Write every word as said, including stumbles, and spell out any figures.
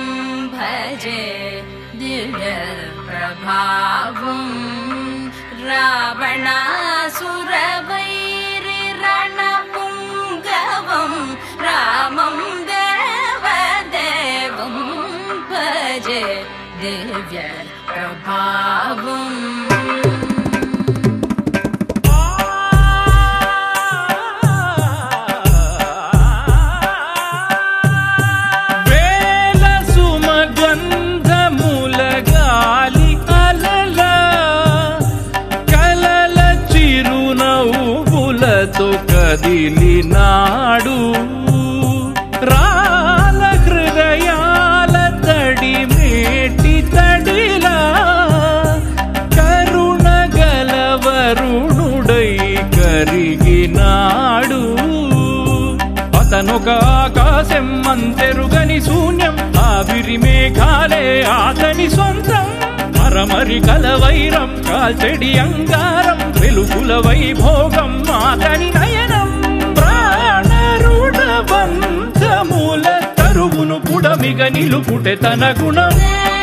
భజే దివ్య ప్రభావం రావణాసురవైరి రణపుంగవం రామం దేవదేవం భజే దివ్య ప్రభావం కదిలినాడు రాల హృదయాల తడి మేటి తడిలా కరుణ గలవరుణుడై కరిగినాడు అతనొక ఆకాశం అంతెరుగని శూన్యం ఆవిరి మేఘాలే అతని సొంతం మరమరి కలవైరం కాల్చెడి అంగారం వెలుగుల వైభోగం అతని నయనం ప్రాణరుణ బంధముల తరువును పుడమిగ నిలుపుటె తన గుణం